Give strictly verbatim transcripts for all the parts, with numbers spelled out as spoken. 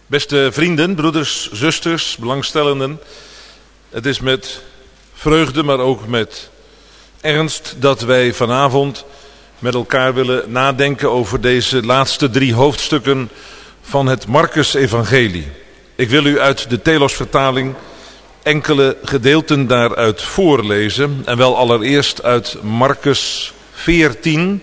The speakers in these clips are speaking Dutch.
Beste vrienden, broeders, zusters, belangstellenden. Het is met vreugde, maar ook met ernst dat wij vanavond met elkaar willen nadenken over deze laatste drie hoofdstukken van het Markus-evangelie. Ik wil u uit de Telos-vertaling enkele gedeelten daaruit voorlezen. En wel allereerst uit Markus veertien.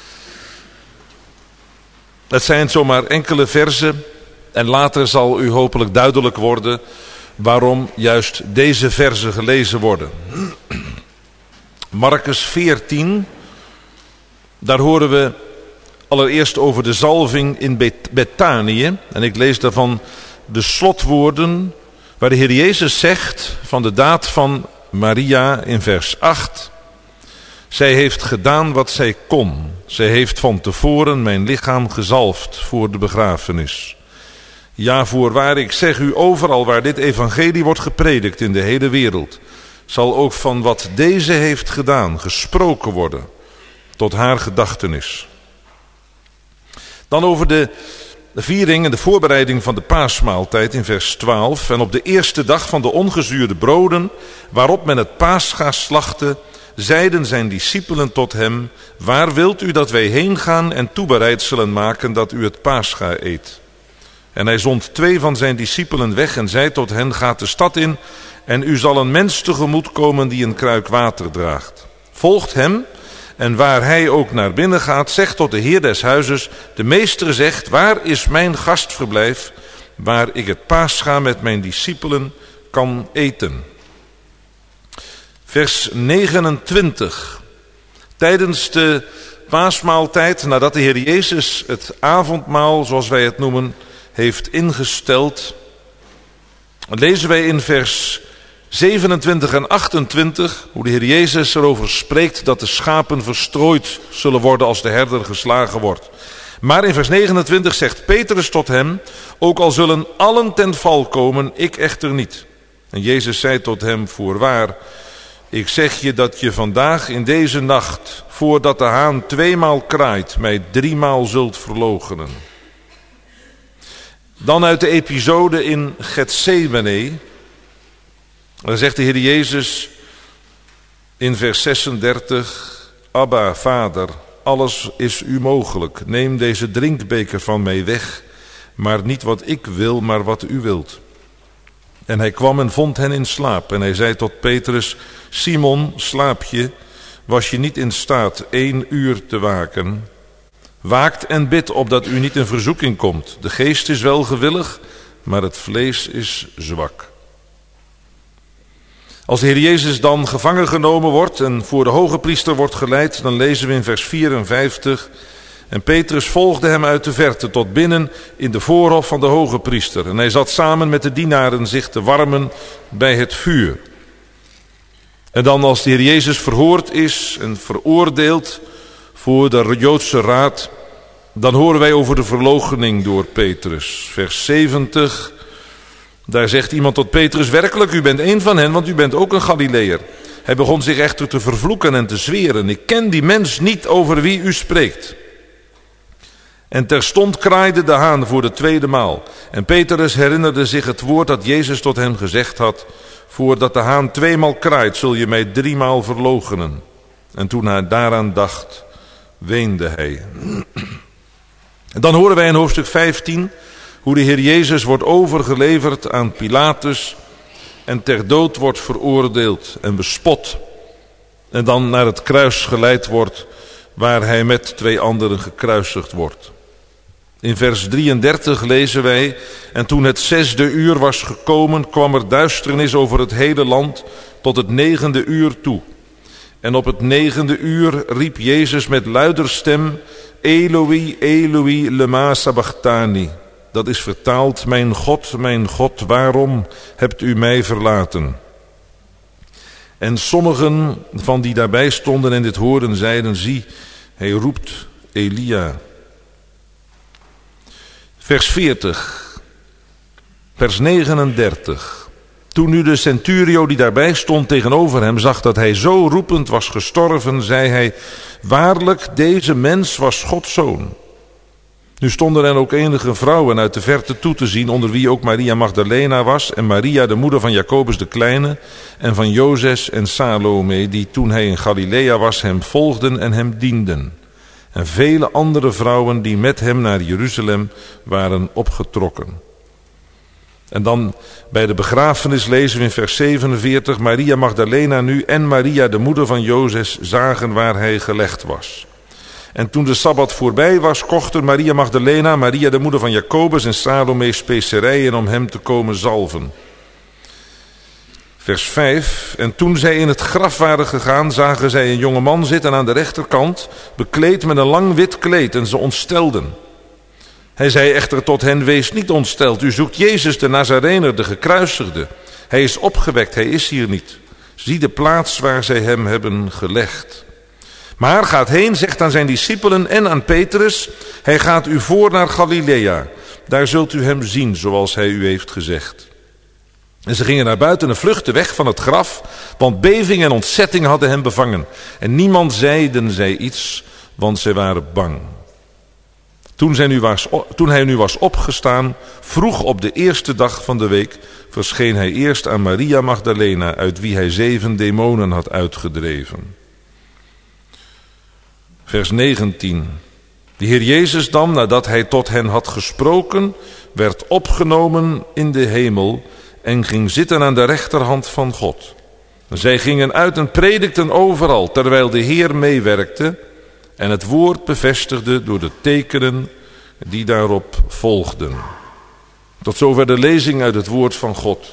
Het zijn zomaar enkele verzen. En later zal u hopelijk duidelijk worden waarom juist deze verzen gelezen worden. Markus veertien, daar horen we allereerst over de zalving in Betanië. En ik lees daarvan de slotwoorden waar de Heer Jezus zegt van de daad van Maria in vers acht. Zij heeft gedaan wat zij kon. Zij heeft van tevoren mijn lichaam gezalfd voor de begrafenis. Ja, voorwaar, ik zeg u, overal waar dit evangelie wordt gepredikt in de hele wereld, zal ook van wat deze heeft gedaan gesproken worden, tot haar gedachtenis. Dan over de viering en de voorbereiding van de paasmaaltijd in vers twaalf. En op de eerste dag van de ongezuurde broden, waarop men het paascha slachtte, zeiden zijn discipelen tot hem: waar wilt u dat wij heen gaan en toebereidselen maken dat u het paascha eet? En hij zond twee van zijn discipelen weg en zei tot hen: gaat de stad in en u zal een mens tegemoet komen die een kruik water draagt. Volgt hem, en waar hij ook naar binnen gaat, zegt tot de heer des huizes: de meester zegt, waar is mijn gastverblijf, waar ik het paascha met mijn discipelen kan eten. Vers negenentwintig. Tijdens de paasmaaltijd, nadat de Heer Jezus het avondmaal, zoals wij het noemen, heeft ingesteld, lezen wij in vers zevenentwintig en achtentwintig hoe de Heer Jezus erover spreekt dat de schapen verstrooid zullen worden als de herder geslagen wordt. Maar in vers negenentwintig zegt Petrus tot hem: ook al zullen allen ten val komen, ik echter niet. En Jezus zei tot hem: voorwaar, ik zeg je dat je vandaag in deze nacht, voordat de haan tweemaal kraait, mij driemaal zult verloochenen. Dan uit de episode in Getsemane. Dan zegt de Heer Jezus in vers zesendertig: Abba, Vader, alles is u mogelijk. Neem deze drinkbeker van mij weg, maar niet wat ik wil, maar wat u wilt. En hij kwam en vond hen in slaap. En hij zei tot Petrus: Simon, slaap je? Was je niet in staat één uur te waken? Waakt en bidt opdat u niet in verzoeking komt. De geest is wel gewillig, maar het vlees is zwak. Als de Heer Jezus dan gevangen genomen wordt en voor de hoge priester wordt geleid, dan lezen we in vers vierenvijftig: en Petrus volgde hem uit de verte tot binnen in de voorhof van de hoge priester. En hij zat samen met de dienaren zich te warmen bij het vuur. En dan als de Heer Jezus verhoord is en veroordeeld voor de Joodse raad, dan horen wij over de verloochening door Petrus. Vers zeventig, daar zegt iemand tot Petrus: werkelijk, u bent een van hen, want u bent ook een Galileër. Hij begon zich echter te vervloeken en te zweren: ik ken die mens niet over wie u spreekt. En terstond kraaide de haan voor de tweede maal. En Petrus herinnerde zich het woord dat Jezus tot hem gezegd had: voordat de haan tweemaal kraait, zul je mij driemaal verloochenen. En toen hij daaraan dacht, weende hij. En dan horen wij in hoofdstuk vijftien hoe de Heer Jezus wordt overgeleverd aan Pilatus en ter dood wordt veroordeeld en bespot. En dan naar het kruis geleid wordt, waar hij met twee anderen gekruisigd wordt. In vers drieëndertig lezen wij: en toen het zesde uur was gekomen, kwam er duisternis over het hele land tot het negende uur toe. En op het negende uur riep Jezus met luider stem: Eloi, Eloi, lema sabachthani. Dat is vertaald: mijn God, mijn God, waarom hebt u mij verlaten? En sommigen van die daarbij stonden en dit hoorden zeiden: zie, hij roept Elia. Vers veertig, vers negenendertig. Toen nu de centurio die daarbij stond tegenover hem zag dat hij zo roepend was gestorven, zei hij: waarlijk, deze mens was Gods zoon. Nu stonden er ook enige vrouwen uit de verte toe te zien, onder wie ook Maria Magdalena was en Maria, de moeder van Jacobus de Kleine en van Jozes en Salome, die toen hij in Galilea was hem volgden en hem dienden. En vele andere vrouwen die met hem naar Jeruzalem waren opgetrokken. En dan bij de begrafenis lezen we in vers zevenenveertig, Maria Magdalena nu en Maria, de moeder van Jozes, zagen waar hij gelegd was. En toen de Sabbat voorbij was, kochten Maria Magdalena, Maria de moeder van Jacobus en Salome specerijen om hem te komen zalven. Vers vijf. En toen zij in het graf waren gegaan, zagen zij een jonge man zitten aan de rechterkant, bekleed met een lang wit kleed, en ze ontstelden. Hij zei echter tot hen, wees niet ontsteld, u zoekt Jezus de Nazarener, de gekruisigde. Hij is opgewekt, hij is hier niet. Zie de plaats waar zij hem hebben gelegd. Maar gaat heen, zegt aan zijn discipelen en aan Petrus, hij gaat u voor naar Galilea. Daar zult u hem zien, zoals hij u heeft gezegd. En ze gingen naar buiten en vluchtten weg van het graf, want beving en ontzetting hadden hem bevangen. En niemand zeiden zij iets, want zij waren bang. Toen, zij nu was, toen hij nu was opgestaan, vroeg op de eerste dag van de week, verscheen hij eerst aan Maria Magdalena, uit wie hij zeven demonen had uitgedreven. Vers negentien. De Heer Jezus dan, nadat hij tot hen had gesproken, werd opgenomen in de hemel en ging zitten aan de rechterhand van God. Zij gingen uit en predikten overal, terwijl de Heer meewerkte en het woord bevestigde door de tekenen die daarop volgden. Tot zover de lezing uit het woord van God.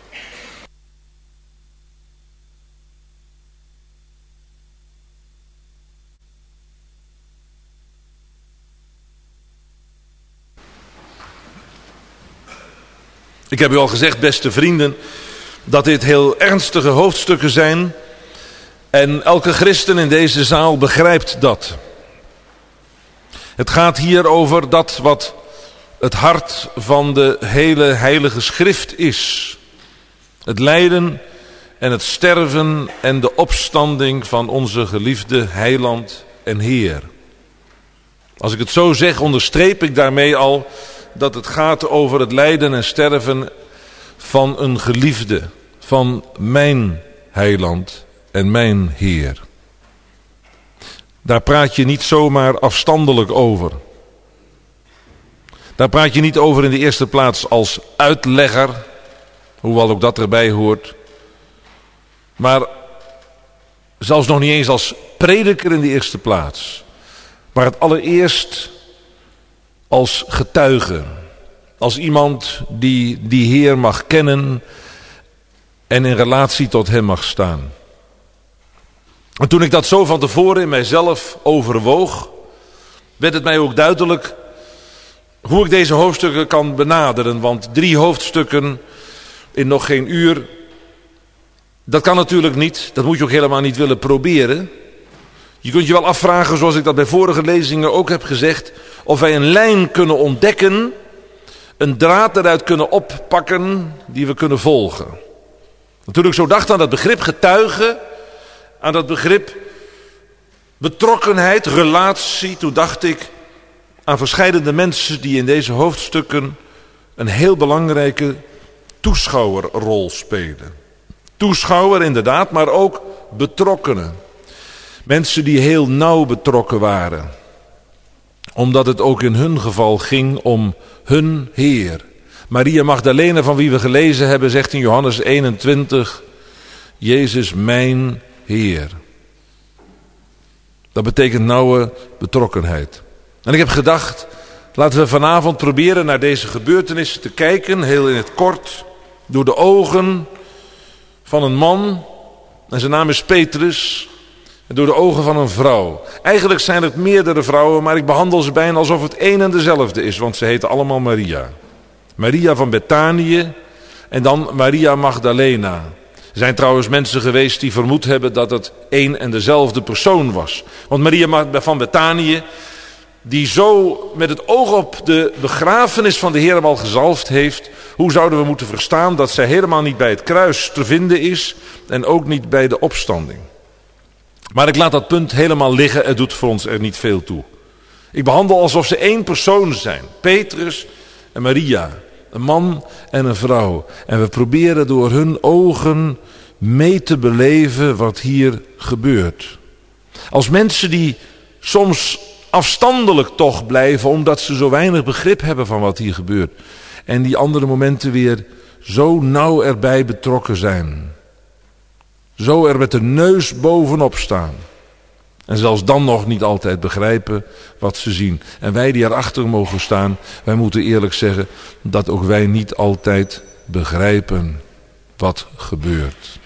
Ik heb u al gezegd, beste vrienden, dat dit heel ernstige hoofdstukken zijn. En elke christen in deze zaal begrijpt dat. Het gaat hier over dat wat het hart van de hele heilige schrift is. Het lijden en het sterven en de opstanding van onze geliefde heiland en Heer. Als ik het zo zeg, onderstreep ik daarmee al dat het gaat over het lijden en sterven van een geliefde, van mijn heiland en mijn Heer. Daar praat je niet zomaar afstandelijk over. Daar praat je niet over in de eerste plaats als uitlegger, hoewel ook dat erbij hoort. Maar zelfs nog niet eens als prediker in de eerste plaats. Maar het allereerst als getuige. Als iemand die die Heer mag kennen en in relatie tot hem mag staan. En toen ik dat zo van tevoren in mijzelf overwoog, werd het mij ook duidelijk hoe ik deze hoofdstukken kan benaderen. Want drie hoofdstukken in nog geen uur, dat kan natuurlijk niet. Dat moet je ook helemaal niet willen proberen. Je kunt je wel afvragen, zoals ik dat bij vorige lezingen ook heb gezegd, of wij een lijn kunnen ontdekken, een draad eruit kunnen oppakken die we kunnen volgen. En toen ik zo dacht aan dat begrip getuige, aan dat begrip betrokkenheid, relatie, toen dacht ik aan verschillende mensen die in deze hoofdstukken een heel belangrijke toeschouwerrol spelen. Toeschouwer inderdaad, maar ook betrokkenen. Mensen die heel nauw betrokken waren. Omdat het ook in hun geval ging om hun Heer. Maria Magdalena, van wie we gelezen hebben, zegt in Johannes eenentwintig, Jezus mijn Heer. Dat betekent nauwe betrokkenheid. En ik heb gedacht, laten we vanavond proberen naar deze gebeurtenissen te kijken, heel in het kort, door de ogen van een man, en zijn naam is Petrus, en door de ogen van een vrouw. Eigenlijk zijn het meerdere vrouwen, maar ik behandel ze bijna alsof het één en dezelfde is, want ze heten allemaal Maria. Maria van Betanië en dan Maria Magdalena. Er zijn trouwens mensen geweest die vermoed hebben dat het één en dezelfde persoon was. Want Maria van Betanië, die zo met het oog op de begrafenis van de Heer al gezalfd heeft, hoe zouden we moeten verstaan dat zij helemaal niet bij het kruis te vinden is en ook niet bij de opstanding. Maar ik laat dat punt helemaal liggen, het doet voor ons er niet veel toe. Ik behandel alsof ze één persoon zijn. Petrus en Maria. Een man en een vrouw. En we proberen door hun ogen mee te beleven wat hier gebeurt. Als mensen die soms afstandelijk toch blijven, omdat ze zo weinig begrip hebben van wat hier gebeurt. En die andere momenten weer zo nauw erbij betrokken zijn. Zo er met de neus bovenop staan. En zelfs dan nog niet altijd begrijpen wat ze zien. En wij die erachter mogen staan, wij moeten eerlijk zeggen dat ook wij niet altijd begrijpen wat gebeurt.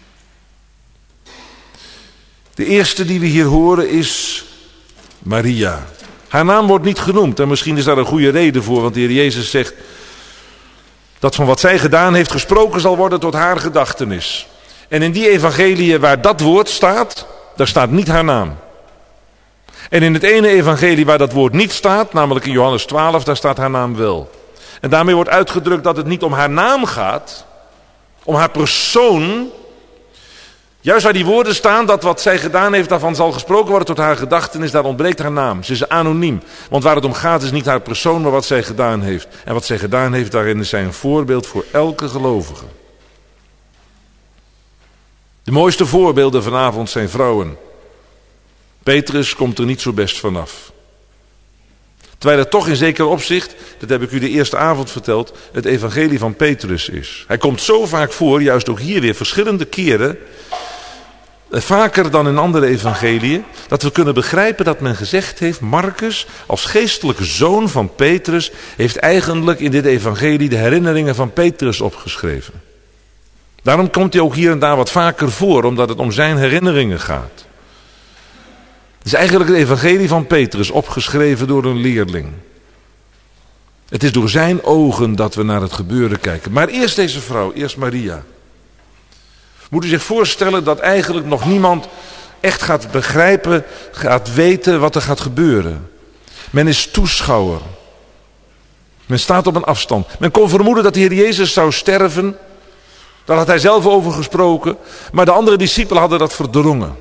De eerste die we hier horen is Maria. Haar naam wordt niet genoemd en misschien is daar een goede reden voor, want de Heer Jezus zegt dat van wat zij gedaan heeft gesproken zal worden tot haar gedachtenis. En in die evangelie waar dat woord staat, daar staat niet haar naam. En in het ene evangelie waar dat woord niet staat, namelijk in Johannes twaalf, daar staat haar naam wel. En daarmee wordt uitgedrukt dat het niet om haar naam gaat, om haar persoon. Juist waar die woorden staan, dat wat zij gedaan heeft, daarvan zal gesproken worden tot haar gedachtenis, daar ontbreekt haar naam. Ze is anoniem. Want waar het om gaat is niet haar persoon, maar wat zij gedaan heeft. En wat zij gedaan heeft, daarin is zij een voorbeeld voor elke gelovige. De mooiste voorbeelden vanavond zijn vrouwen. Petrus komt er niet zo best vanaf. Terwijl het toch in zeker opzicht, dat heb ik u de eerste avond verteld, het evangelie van Petrus is. Hij komt zo vaak voor, juist ook hier weer verschillende keren, vaker dan in andere evangeliën, dat we kunnen begrijpen dat men gezegd heeft, Marcus als geestelijke zoon van Petrus heeft eigenlijk in dit evangelie de herinneringen van Petrus opgeschreven. Daarom komt hij ook hier en daar wat vaker voor, omdat het om zijn herinneringen gaat. Het is eigenlijk het evangelie van Petrus, opgeschreven door een leerling. Het is door zijn ogen dat we naar het gebeuren kijken. Maar eerst deze vrouw, eerst Maria. Moet u zich voorstellen dat eigenlijk nog niemand echt gaat begrijpen, gaat weten wat er gaat gebeuren. Men is toeschouwer. Men staat op een afstand. Men kon vermoeden dat de Heer Jezus zou sterven. Daar had hij zelf over gesproken. Maar de andere discipelen hadden dat verdrongen.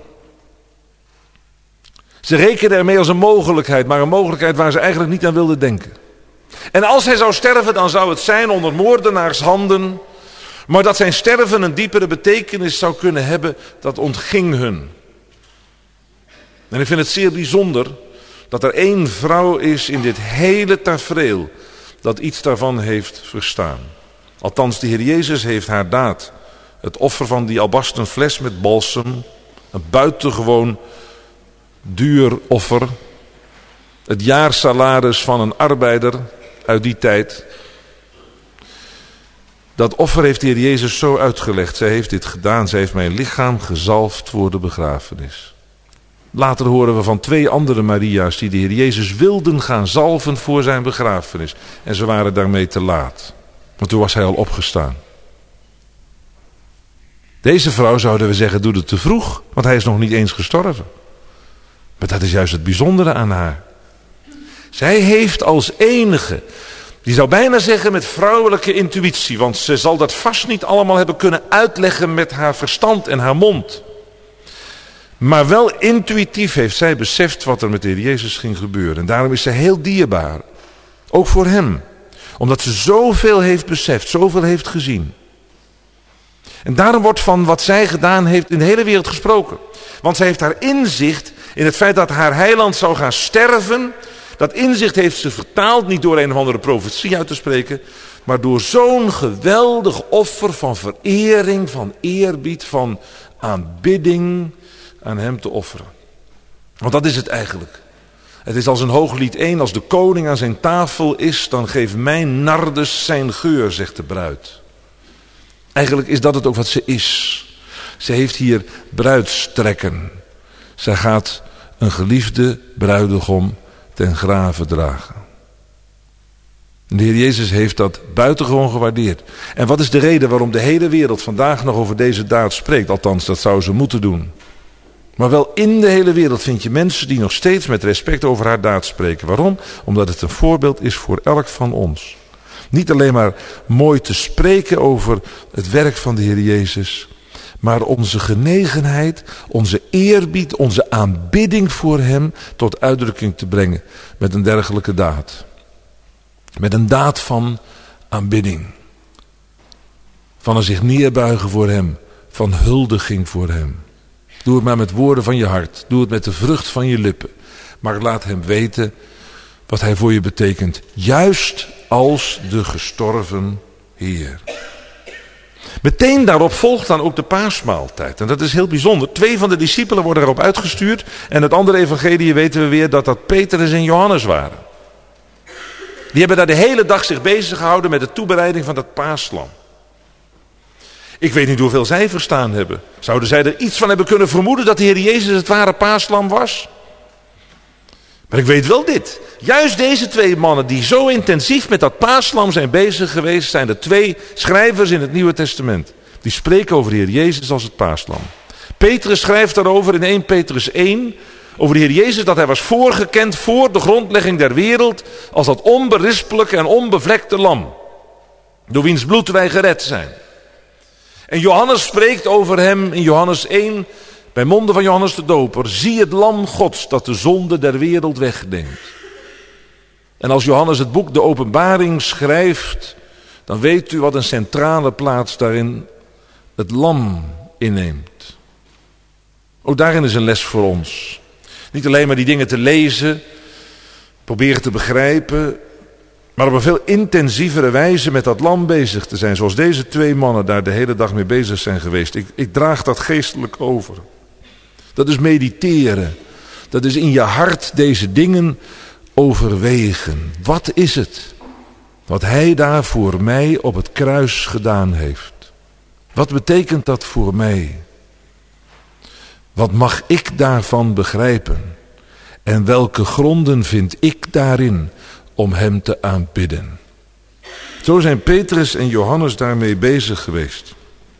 Ze rekenden ermee als een mogelijkheid, maar een mogelijkheid waar ze eigenlijk niet aan wilden denken. En als hij zou sterven, dan zou het zijn onder moordenaars handen. Maar dat zijn sterven een diepere betekenis zou kunnen hebben, dat ontging hun. En ik vind het zeer bijzonder dat er één vrouw is in dit hele tafereel dat iets daarvan heeft verstaan. Althans, de Heer Jezus heeft haar daad, het offer van die albasten fles met balsem, een buitengewoon duur offer, het jaarsalaris van een arbeider uit die tijd. Dat offer heeft de Heer Jezus zo uitgelegd. Zij heeft dit gedaan. Zij heeft mijn lichaam gezalfd voor de begrafenis. Later horen we van twee andere Maria's die de Heer Jezus wilden gaan zalven voor zijn begrafenis. En ze waren daarmee te laat. Want toen was hij al opgestaan. Deze vrouw, zouden we zeggen, doet het te vroeg. Want hij is nog niet eens gestorven. Maar dat is juist het bijzondere aan haar. Zij heeft als enige, die zou bijna zeggen met vrouwelijke intuïtie, want ze zal dat vast niet allemaal hebben kunnen uitleggen met haar verstand en haar mond. Maar wel intuïtief heeft zij beseft wat er met de Heer Jezus ging gebeuren. En daarom is zij heel dierbaar. Ook voor hem. Omdat ze zoveel heeft beseft, zoveel heeft gezien. En daarom wordt van wat zij gedaan heeft in de hele wereld gesproken. Want zij heeft haar inzicht in het feit dat haar heiland zou gaan sterven. Dat inzicht heeft ze vertaald, niet door een of andere profetie uit te spreken, maar door zo'n geweldig offer van verering, van eerbied, van aanbidding aan hem te offeren. Want dat is het eigenlijk. Het is als een Hooglied één, als de koning aan zijn tafel is, dan geeft mijn nardus zijn geur, zegt de bruid. Eigenlijk is dat het ook wat ze is. Ze heeft hier bruidstrekken. Zij gaat een geliefde bruidegom ten grave dragen. De Heer Jezus heeft dat buitengewoon gewaardeerd. En wat is de reden waarom de hele wereld vandaag nog over deze daad spreekt? Althans, dat zou ze moeten doen. Maar wel in de hele wereld vind je mensen die nog steeds met respect over haar daad spreken. Waarom? Omdat het een voorbeeld is voor elk van ons. Niet alleen maar mooi te spreken over het werk van de Heer Jezus, maar onze genegenheid, onze eerbied, onze aanbidding voor hem tot uitdrukking te brengen met een dergelijke daad. Met een daad van aanbidding. Van een zich neerbuigen voor hem, van huldiging voor hem. Doe het maar met woorden van je hart, doe het met de vrucht van je lippen. Maar laat hem weten wat hij voor je betekent, juist als de gestorven Heer. Meteen daarop volgt dan ook de paasmaaltijd. En dat is heel bijzonder. Twee van de discipelen worden erop uitgestuurd. En het andere evangelie weten we weer dat dat Petrus en Johannes waren. Die hebben daar de hele dag zich bezig gehouden met de toebereiding van dat paaslam. Ik weet niet hoeveel zij verstaan hebben. Zouden zij er iets van hebben kunnen vermoeden dat de Heer Jezus het ware paaslam was? Maar ik weet wel dit. Juist deze twee mannen die zo intensief met dat paaslam zijn bezig geweest, zijn de twee schrijvers in het Nieuwe Testament. Die spreken over de Heer Jezus als het paaslam. Petrus schrijft daarover in eerste Petrus één, over de Heer Jezus, dat hij was voorgekend voor de grondlegging der wereld als dat onberispelijke en onbevlekte lam, door wiens bloed wij gered zijn. En Johannes spreekt over hem in Johannes één, bij monden van Johannes de Doper: zie het lam Gods dat de zonde der wereld wegneemt. En als Johannes het boek De Openbaring schrijft, dan weet u wat een centrale plaats daarin het lam inneemt. Ook daarin is een les voor ons. Niet alleen maar die dingen te lezen, proberen te begrijpen, maar op een veel intensievere wijze met dat lam bezig te zijn. Zoals deze twee mannen daar de hele dag mee bezig zijn geweest. Ik, ik draag dat geestelijk over. Dat is mediteren. Dat is in je hart deze dingen overwegen. Wat is het wat hij daar voor mij op het kruis gedaan heeft? Wat betekent dat voor mij? Wat mag ik daarvan begrijpen? En welke gronden vind ik daarin om hem te aanbidden? Zo zijn Petrus en Johannes daarmee bezig geweest.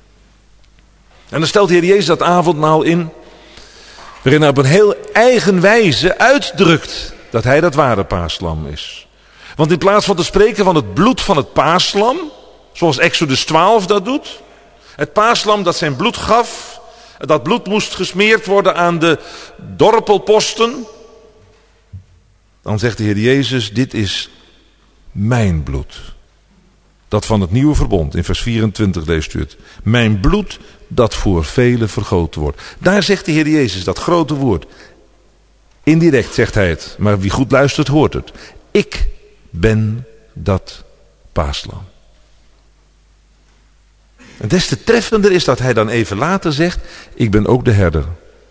En dan stelt de Heer Jezus dat avondmaal in, waarin hij op een heel eigen wijze uitdrukt dat hij dat ware paaslam is. Want in plaats van te spreken van het bloed van het paaslam, zoals Exodus twaalf dat doet, het paaslam dat zijn bloed gaf, dat bloed moest gesmeerd worden aan de dorpelposten, dan zegt de Heer Jezus: dit is mijn bloed. Dat van het nieuwe verbond, in vers vierentwintig leest u het. Mijn bloed dat voor velen vergoten wordt. Daar zegt de Heer Jezus dat grote woord. Indirect zegt hij het, maar wie goed luistert hoort het. Ik ben dat paaslam. En des te treffender is dat hij dan even later zegt: ik ben ook de herder.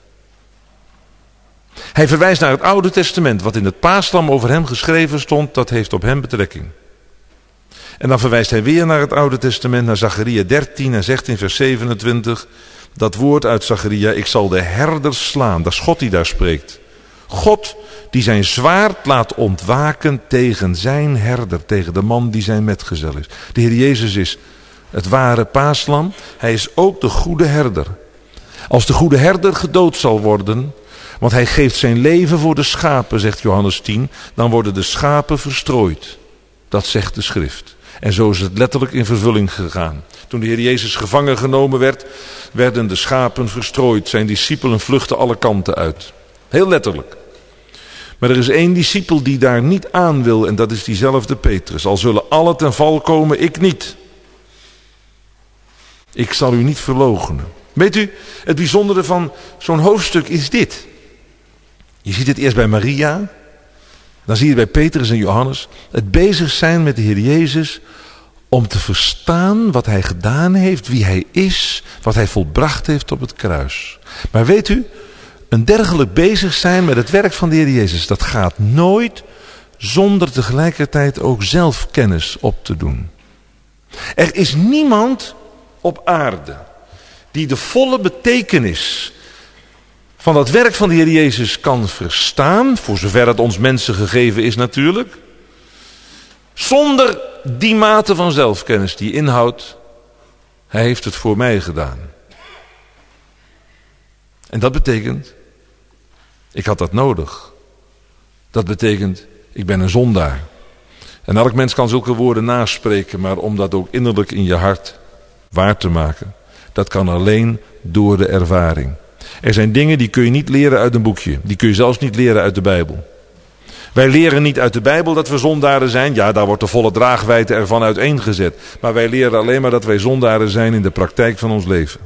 Hij verwijst naar het Oude Testament. Wat in het paaslam over hem geschreven stond, dat heeft op hem betrekking. En dan verwijst hij weer naar het Oude Testament, naar Zacharia dertien en zegt in vers zevenentwintig, dat woord uit Zacharia: ik zal de herders slaan. Dat is God die daar spreekt. God die zijn zwaard laat ontwaken tegen zijn herder, tegen de man die zijn metgezel is. De Heer Jezus is het ware paaslam. Hij is ook de goede herder. Als de goede herder gedood zal worden, want hij geeft zijn leven voor de schapen, zegt Johannes tien, dan worden de schapen verstrooid. Dat zegt de schrift. En zo is het letterlijk in vervulling gegaan. Toen de Heer Jezus gevangen genomen werd, werden de schapen verstrooid. Zijn discipelen vluchtten alle kanten uit. Heel letterlijk. Maar er is één discipel die daar niet aan wil, en dat is diezelfde Petrus. Al zullen alle ten val komen, ik niet. Ik zal u niet verloochenen. Weet u, het bijzondere van zo'n hoofdstuk is dit. Je ziet het eerst bij Maria. Dan zie je bij Petrus en Johannes het bezig zijn met de Heer Jezus om te verstaan wat hij gedaan heeft, wie hij is, wat hij volbracht heeft op het kruis. Maar weet u, een dergelijk bezig zijn met het werk van de Heer Jezus, dat gaat nooit zonder tegelijkertijd ook zelf kennis op te doen. Er is niemand op aarde die de volle betekenis van dat werk van de Heer Jezus kan verstaan, voor zover het ons mensen gegeven is natuurlijk, zonder die mate van zelfkennis die inhoudt: hij heeft het voor mij gedaan. En dat betekent, ik had dat nodig. Dat betekent, ik ben een zondaar. En elk mens kan zulke woorden naspreken, maar om dat ook innerlijk in je hart waar te maken, Dat kan alleen door de ervaring. Er zijn dingen die kun je niet leren uit een boekje. Die kun je zelfs niet leren uit de Bijbel. Wij leren niet uit de Bijbel dat we zondaren zijn. Ja, daar wordt de volle draagwijdte ervan uiteengezet. Maar wij leren alleen maar dat wij zondaren zijn in de praktijk van ons leven.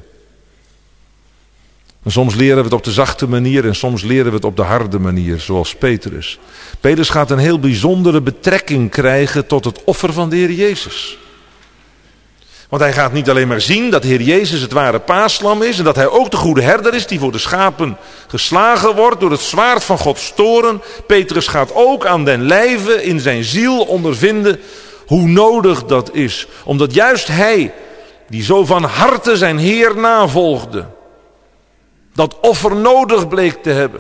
En soms leren we het op de zachte manier en soms leren we het op de harde manier, zoals Petrus. Petrus gaat een heel bijzondere betrekking krijgen tot het offer van de Heer Jezus. Want hij gaat niet alleen maar zien dat de Heer Jezus het ware paaslam is en dat hij ook de goede herder is die voor de schapen geslagen wordt door het zwaard van Gods toorn. Petrus gaat ook aan den lijve in zijn ziel ondervinden hoe nodig dat is. Omdat juist hij, die zo van harte zijn Heer navolgde, dat offer nodig bleek te hebben.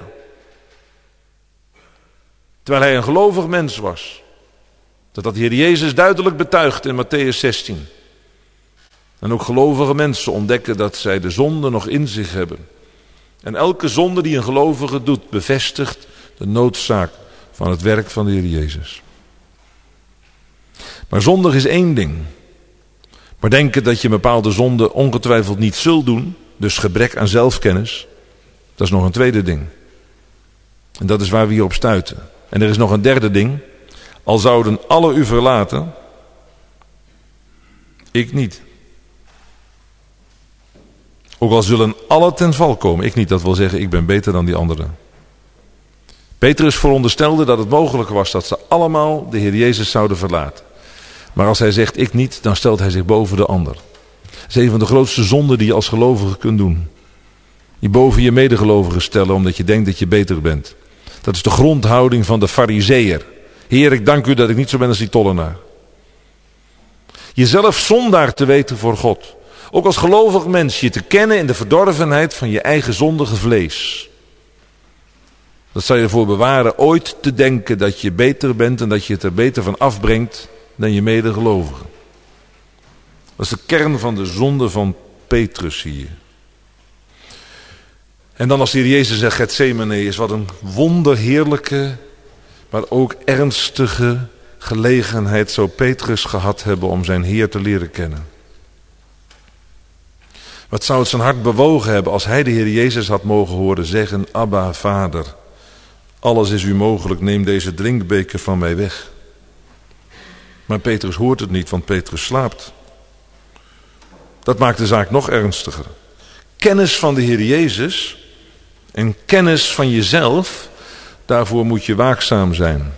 Terwijl hij een gelovig mens was. Dat had de Heer Jezus duidelijk betuigd in Matthäus zestien. En ook gelovige mensen ontdekken dat zij de zonde nog in zich hebben. En elke zonde die een gelovige doet, bevestigt de noodzaak van het werk van de Heer Jezus. Maar zondig is één ding. Maar denken dat je een bepaalde zonde ongetwijfeld niet zult doen, dus gebrek aan zelfkennis, dat is nog een tweede ding. En dat is waar we hier op stuiten. En er is nog een derde ding. Al zouden alle u verlaten, ik niet. Ook al zullen alle ten val komen, ik niet, dat wil zeggen ik ben beter dan die anderen. Petrus veronderstelde dat het mogelijk was dat ze allemaal de Heer Jezus zouden verlaten. Maar als hij zegt ik niet, dan stelt hij zich boven de ander. Dat is een van de grootste zonden die je als gelovige kunt doen. Je boven je medegelovigen stellen omdat je denkt dat je beter bent. Dat is de grondhouding van de farizeeër. Heer, ik dank u dat ik niet zo ben als die tollenaar. Jezelf zondaar te weten voor God. Ook als gelovig mens je te kennen in de verdorvenheid van je eigen zondige vlees. Dat zal je ervoor bewaren ooit te denken dat je beter bent en dat je het er beter van afbrengt dan je medegelovigen. Dat is de kern van de zonde van Petrus hier. En dan als de Heer Jezus in Getsemane is, wat een wonderheerlijke, maar ook ernstige gelegenheid zou Petrus gehad hebben om zijn Heer te leren kennen. Wat zou het zijn hart bewogen hebben als hij de Heer Jezus had mogen horen zeggen, Abba, Vader, alles is u mogelijk, neem deze drinkbeker van mij weg. Maar Petrus hoort het niet, want Petrus slaapt. Dat maakt de zaak nog ernstiger. Kennis van de Heer Jezus en kennis van jezelf, daarvoor moet je waakzaam zijn.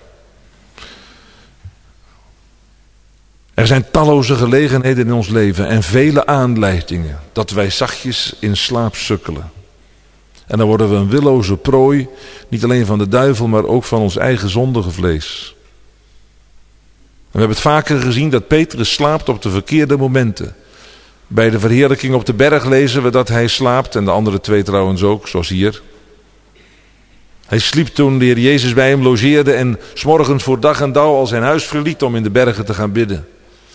Er zijn talloze gelegenheden in ons leven en vele aanleidingen dat wij zachtjes in slaap sukkelen. En dan worden we een willoze prooi, niet alleen van de duivel, maar ook van ons eigen zondige vlees. En we hebben het vaker gezien dat Petrus slaapt op de verkeerde momenten. Bij de verheerlijking op de berg lezen we dat hij slaapt en de andere twee trouwens ook, zoals hier. Hij sliep toen de Heer Jezus bij hem logeerde en 's morgens voor dag en dauw al zijn huis verliet om in de bergen te gaan bidden.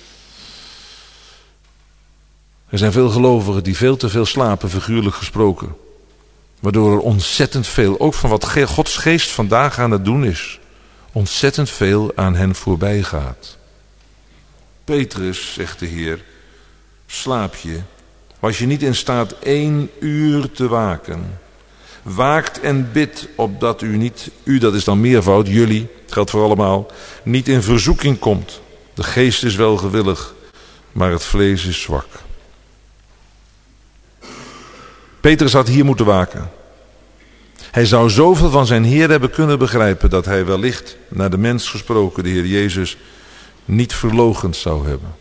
Er zijn veel gelovigen die veel te veel slapen, figuurlijk gesproken. Waardoor er ontzettend veel, ook van wat Gods geest vandaag aan het doen is, ontzettend veel aan hen voorbij gaat. Petrus, zegt de Heer, slaap je, was je niet in staat één uur te waken. Waakt en bidt opdat u niet, u dat is dan meervoud, jullie, het geldt voor allemaal, niet in verzoeking komt. De geest is wel gewillig, maar het vlees is zwak. Petrus had hier moeten waken. Hij zou zoveel van zijn Heer hebben kunnen begrijpen dat hij wellicht, naar de mens gesproken, de Heer Jezus, niet verloochend zou hebben.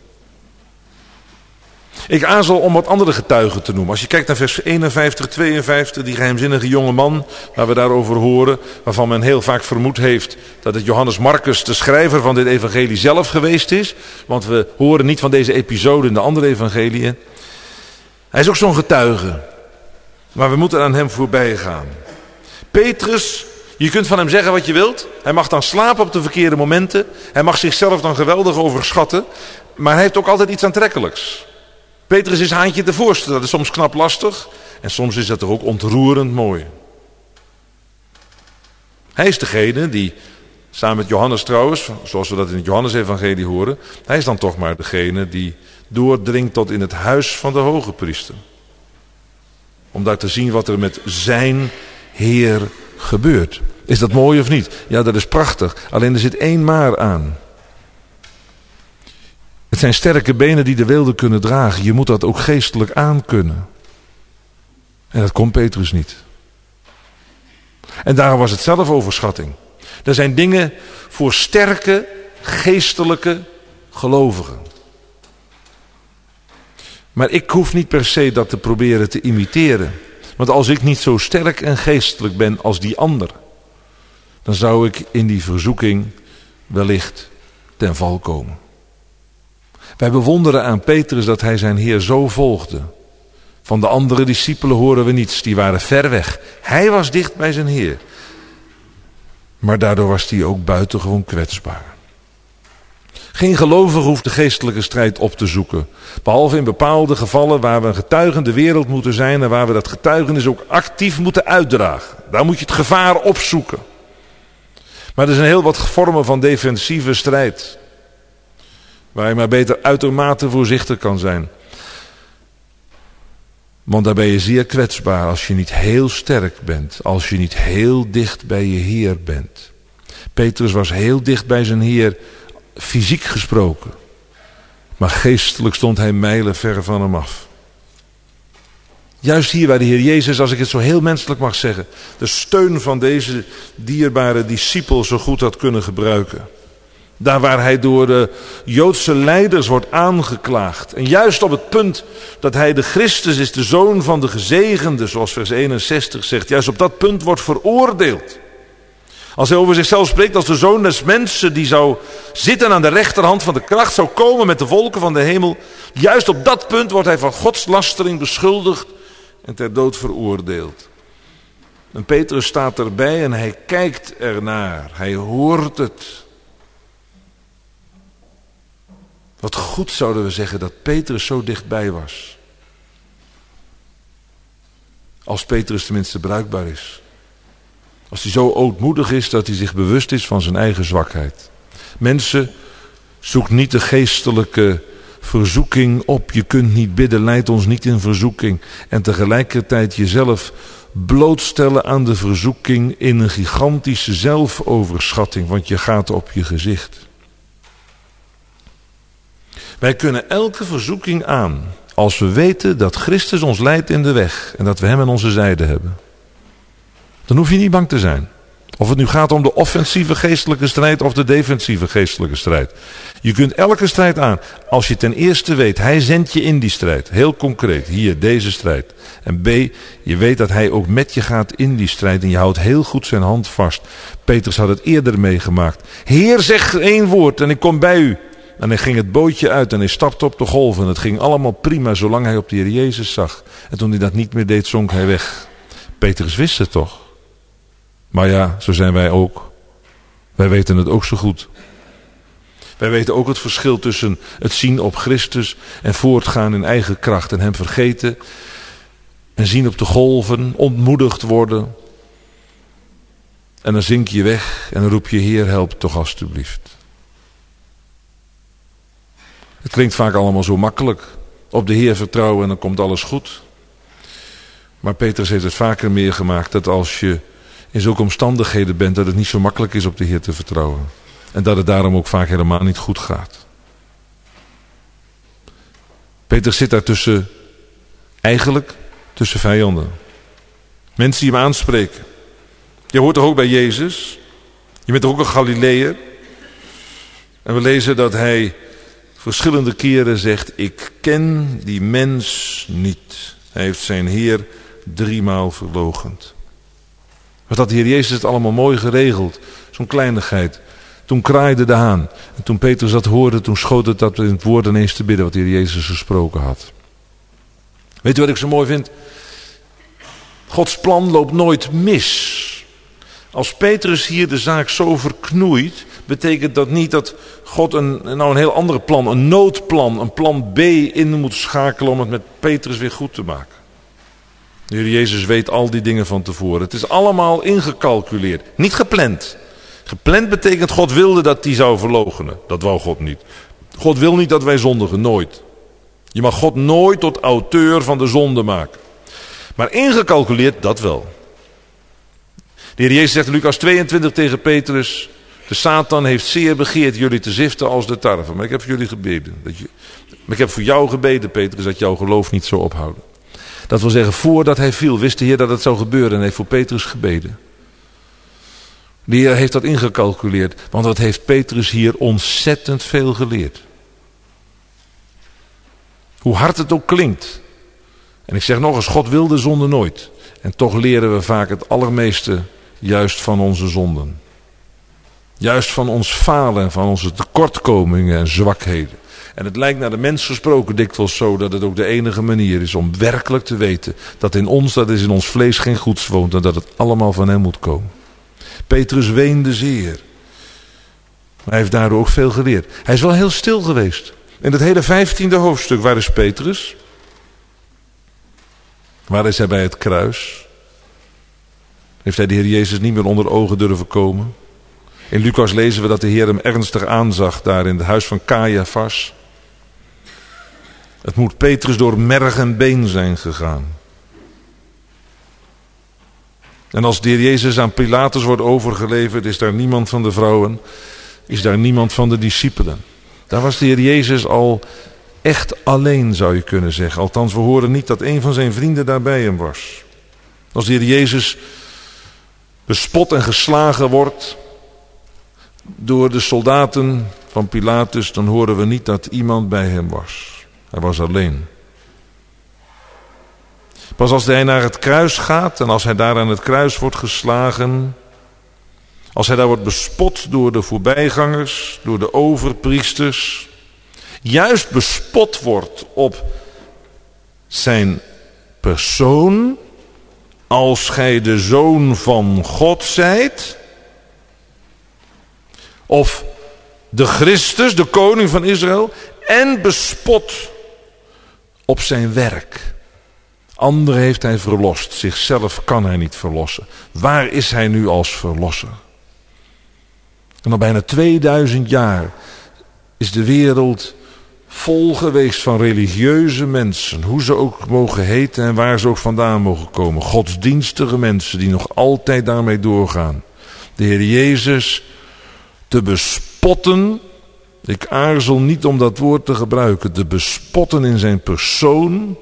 Ik aarzel om wat andere getuigen te noemen. Als je kijkt naar vers eenenvijftig, tweeënvijftig, die geheimzinnige jonge man waar we daarover horen, waarvan men heel vaak vermoed heeft dat het Johannes Marcus, de schrijver van dit evangelie, zelf geweest is. Want we horen niet van deze episode in de andere evangeliën. Hij is ook zo'n getuige. Maar we moeten aan hem voorbij gaan. Petrus, je kunt van hem zeggen wat je wilt. Hij mag dan slapen op de verkeerde momenten. Hij mag zichzelf dan geweldig overschatten. Maar hij heeft ook altijd iets aantrekkelijks. Petrus is haantje de voorste. Dat is soms knap lastig. En soms is dat toch ook ontroerend mooi. Hij is degene die, samen met Johannes trouwens, zoals we dat in het Johannesevangelie horen, hij is dan toch maar degene die doordringt tot in het huis van de hoge priester. Om daar te zien wat er met zijn Heer gebeurt. Is dat mooi of niet? Ja, dat is prachtig. Alleen er zit één maar aan. Het zijn sterke benen die de weelde kunnen dragen. Je moet dat ook geestelijk aankunnen. En dat kon Petrus niet. En daarom was het zelf overschatting. Er zijn dingen voor sterke, geestelijke gelovigen. Maar ik hoef niet per se dat te proberen te imiteren. Want als ik niet zo sterk en geestelijk ben als die ander, dan zou ik in die verzoeking wellicht ten val komen. Wij bewonderen aan Petrus dat hij zijn Heer zo volgde. Van de andere discipelen horen we niets, die waren ver weg. Hij was dicht bij zijn Heer. Maar daardoor was hij ook buitengewoon kwetsbaar. Geen gelovige hoeft de geestelijke strijd op te zoeken. Behalve in bepaalde gevallen waar we een getuigende wereld moeten zijn en waar we dat getuigenis ook actief moeten uitdragen. Daar moet je het gevaar opzoeken. Maar er zijn heel wat vormen van defensieve strijd. Waar je maar beter uitermate voorzichtig kan zijn. Want daar ben je zeer kwetsbaar als je niet heel sterk bent. Als je niet heel dicht bij je Heer bent. Petrus was heel dicht bij zijn Heer, fysiek gesproken. Maar geestelijk stond hij mijlen ver van hem af. Juist hier waar de Heer Jezus, als ik het zo heel menselijk mag zeggen, de steun van deze dierbare discipel zo goed had kunnen gebruiken. Daar waar hij door de Joodse leiders wordt aangeklaagd. En juist op het punt dat hij de Christus is, de zoon van de gezegende, zoals vers eenenzestig zegt. Juist op dat punt wordt veroordeeld. Als hij over zichzelf spreekt als de zoon des mensen die zou zitten aan de rechterhand van de kracht, zou komen met de wolken van de hemel. Juist op dat punt wordt hij van godslastering beschuldigd en ter dood veroordeeld. En Petrus staat erbij en hij kijkt ernaar. Hij hoort het. Wat goed zouden we zeggen dat Petrus zo dichtbij was. Als Petrus tenminste bruikbaar is. Als hij zo ootmoedig is dat hij zich bewust is van zijn eigen zwakheid. Mensen, zoek niet de geestelijke verzoeking op. Je kunt niet bidden, leid ons niet in verzoeking. En tegelijkertijd jezelf blootstellen aan de verzoeking in een gigantische zelfoverschatting. Want je gaat op je gezicht. Wij kunnen elke verzoeking aan als we weten dat Christus ons leidt in de weg en dat we hem aan onze zijde hebben. Dan hoef je niet bang te zijn. Of het nu gaat om de offensieve geestelijke strijd of de defensieve geestelijke strijd. Je kunt elke strijd aan als je ten eerste weet, hij zendt je in die strijd. Heel concreet, hier deze strijd. En B, je weet dat hij ook met je gaat in die strijd en je houdt heel goed zijn hand vast. Petrus had het eerder meegemaakt. Heer, zeg één woord en ik kom bij u. En hij ging het bootje uit en hij stapte op de golven. Het ging allemaal prima zolang hij op de Heer Jezus zag. En toen hij dat niet meer deed, zonk hij weg. Petrus wist het toch? Maar ja, zo zijn wij ook. Wij weten het ook zo goed. Wij weten ook het verschil tussen het zien op Christus en voortgaan in eigen kracht en hem vergeten. En zien op de golven, ontmoedigd worden. En dan zink je weg en dan roep je, Heer, help toch alstublieft. Het klinkt vaak allemaal zo makkelijk. Op de Heer vertrouwen en dan komt alles goed. Maar Petrus heeft het vaker meegemaakt dat als je in zulke omstandigheden bent, dat het niet zo makkelijk is op de Heer te vertrouwen. En dat het daarom ook vaak helemaal niet goed gaat. Petrus zit daar tussen, eigenlijk tussen vijanden. Mensen die hem aanspreken. Je hoort toch ook bij Jezus? Je bent toch ook een Galileër? En we lezen dat hij verschillende keren zegt, ik ken die mens niet. Hij heeft zijn Heer driemaal verloochend. Wat had de Heer Jezus het allemaal mooi geregeld. Zo'n kleinigheid. Toen kraaide de haan. En toen Petrus dat hoorde, toen schoot het dat in het woord ineens te bidden wat de Heer Jezus gesproken had. Weet u wat ik zo mooi vind? Gods plan loopt nooit mis. Als Petrus hier de zaak zo verknoeit, betekent dat niet dat God een, nou een heel ander plan, een noodplan, een plan B in moet schakelen om het met Petrus weer goed te maken. De Heer Jezus weet al die dingen van tevoren. Het is allemaal ingecalculeerd, niet gepland. Gepland betekent God wilde dat hij zou verloochenen. Dat wou God niet. God wil niet dat wij zondigen, nooit. Je mag God nooit tot auteur van de zonde maken. Maar ingecalculeerd, dat wel. De Heer Jezus zegt in Lucas tweeëntwintig tegen Petrus: de Satan heeft zeer begeerd jullie te ziften als de tarwe. Maar ik heb voor jullie gebeden. Dat je, maar ik heb voor jou gebeden, Petrus, dat jouw geloof niet zou ophouden. Dat wil zeggen, voordat hij viel, wist de Heer dat het zou gebeuren en heeft voor Petrus gebeden. De Heer heeft dat ingecalculeerd, want dat heeft Petrus hier ontzettend veel geleerd. Hoe hard het ook klinkt. En ik zeg nog eens, God wil de zonde nooit. En toch leren we vaak het allermeeste juist van onze zonden. Juist van ons falen en van onze tekortkomingen en zwakheden. En het lijkt naar de mens gesproken dikwijls zo dat het ook de enige manier is om werkelijk te weten dat in ons, dat is in ons vlees, geen goeds woont en dat het allemaal van hem moet komen. Petrus weende zeer. Maar hij heeft daardoor ook veel geleerd. Hij is wel heel stil geweest. In het hele vijftiende hoofdstuk, waar is Petrus? Waar is hij bij het kruis? Heeft hij de Heer Jezus niet meer onder ogen durven komen? In Lucas lezen we dat de Heer hem ernstig aanzag daar in het huis van Caiaphas. Het moet Petrus door merg en been zijn gegaan. En als de Heer Jezus aan Pilatus wordt overgeleverd, is daar niemand van de vrouwen, is daar niemand van de discipelen. Daar was de Heer Jezus al echt alleen, zou je kunnen zeggen. Althans, we horen niet dat een van zijn vrienden daar bij hem was. Als de Heer Jezus bespot en geslagen wordt door de soldaten van Pilatus, dan horen we niet dat iemand bij hem was. Hij was alleen. Pas als hij naar het kruis gaat en als hij daar aan het kruis wordt geslagen, als hij daar wordt bespot door de voorbijgangers, door de overpriesters, juist bespot wordt op zijn persoon, als gij de Zoon van God zijt, of de Christus, de koning van Israël, en bespot op zijn werk. Anderen heeft hij verlost, zichzelf kan hij niet verlossen. Waar is hij nu als verlosser? En al bijna tweeduizend jaar is de wereld vol geweest van religieuze mensen, hoe ze ook mogen heten en waar ze ook vandaan mogen komen. Godsdienstige mensen die nog altijd daarmee doorgaan. De Heer Jezus te bespotten, ik aarzel niet om dat woord te gebruiken, te bespotten in zijn persoon.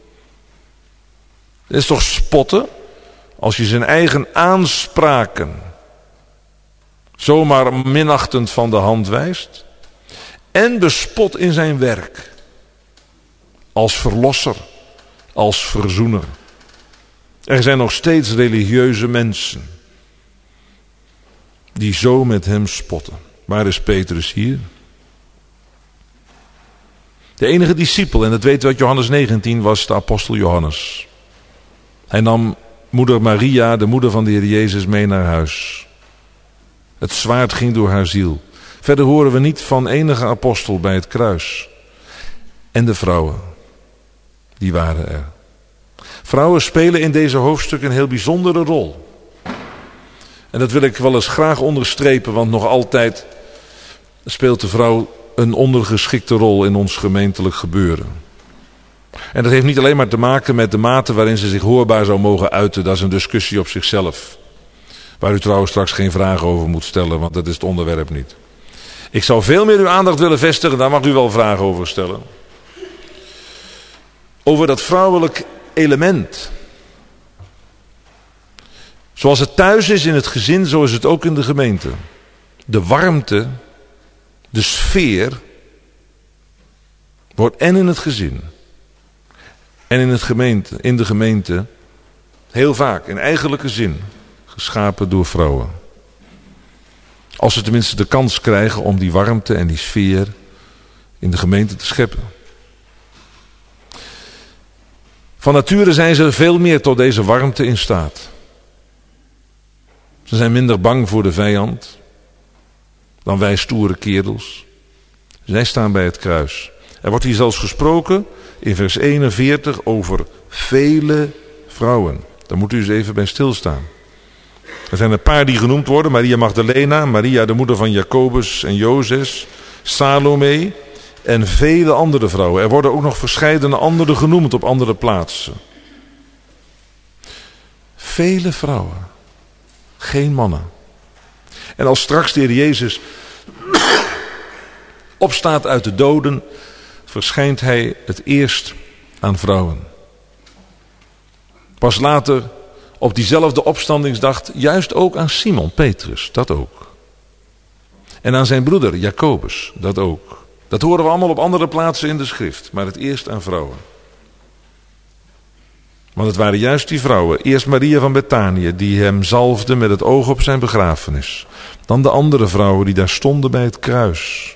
Dat is toch spotten? Als je zijn eigen aanspraken zomaar minachtend van de hand wijst. En bespot in zijn werk. Als verlosser. Als verzoener. Er zijn nog steeds religieuze mensen die zo met hem spotten. Waar is Petrus hier? De enige discipel, en dat weten we uit Johannes negentien, was de apostel Johannes. Hij nam moeder Maria, de moeder van de Heer Jezus, mee naar huis. Het zwaard ging door haar ziel. Verder horen we niet van enige apostel bij het kruis. En de vrouwen, die waren er. Vrouwen spelen in deze hoofdstukken een heel bijzondere rol. En dat wil ik wel eens graag onderstrepen, want nog altijd speelt de vrouw een ondergeschikte rol in ons gemeentelijk gebeuren. En dat heeft niet alleen maar te maken met de mate waarin ze zich hoorbaar zou mogen uiten. Dat is een discussie op zichzelf. Waar u trouwens straks geen vragen over moet stellen, want dat is het onderwerp niet. Ik zou veel meer uw aandacht willen vestigen, daar mag u wel vragen over stellen. Over dat vrouwelijk element. Zoals het thuis is in het gezin, zo is het ook in de gemeente. De warmte, de sfeer, wordt en in het gezin en in, het gemeente, in de gemeente heel vaak in eigenlijke zin geschapen door vrouwen. Als ze tenminste de kans krijgen om die warmte en die sfeer in de gemeente te scheppen. Van nature zijn ze veel meer tot deze warmte in staat. Ze zijn minder bang voor de vijand dan wij stoere kerels. Zij staan bij het kruis. Er wordt hier zelfs gesproken in vers eenenveertig over vele vrouwen. Daar moet u eens even bij stilstaan. Er zijn een paar die genoemd worden. Maria Magdalena, Maria de moeder van Jacobus en Jozes, Salome en vele andere vrouwen. Er worden ook nog verscheidene andere genoemd op andere plaatsen. vele vrouwen, geen mannen. En als straks de Heer Jezus opstaat uit de doden, verschijnt hij het eerst aan vrouwen. Pas later, op diezelfde opstandingsdag, juist ook aan Simon Petrus, dat ook. En aan zijn broeder Jacobus, dat ook. Dat horen we allemaal op andere plaatsen in de schrift, maar het eerst aan vrouwen. Want het waren juist die vrouwen, eerst Maria van Betanië, die hem zalfde met het oog op zijn begrafenis. Dan de andere vrouwen die daar stonden bij het kruis.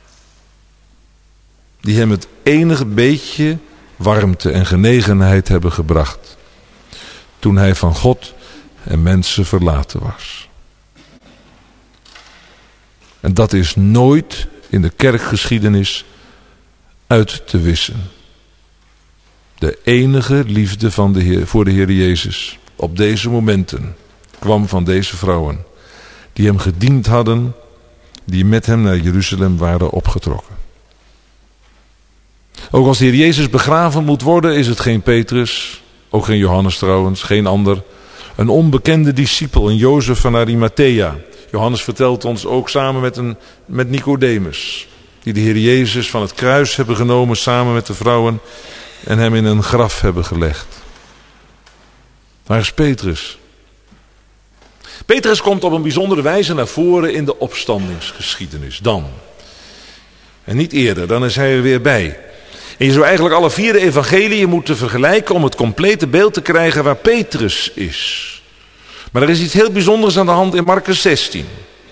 Die hem het enige beetje warmte en genegenheid hebben gebracht. Toen hij van God en mensen verlaten was. En dat is nooit in de kerkgeschiedenis uit te wissen. De enige liefde van de Heer, voor de Heer Jezus op deze momenten kwam van deze vrouwen. Die hem gediend hadden, die met hem naar Jeruzalem waren opgetrokken. Ook als de Heer Jezus begraven moet worden, is het geen Petrus, ook geen Johannes trouwens, geen ander. Een onbekende discipel, een Jozef van Arimathea. Johannes vertelt ons ook samen met, een, met Nicodemus. Die de Heer Jezus van het kruis hebben genomen samen met de vrouwen en hem in een graf hebben gelegd. Waar is Petrus? Petrus komt op een bijzondere wijze naar voren in de opstandingsgeschiedenis. Dan. En niet eerder, dan is hij er weer bij. En je zou eigenlijk alle vier de evangeliën moeten vergelijken om het complete beeld te krijgen waar Petrus is. Maar er is iets heel bijzonders aan de hand in Markus zestien.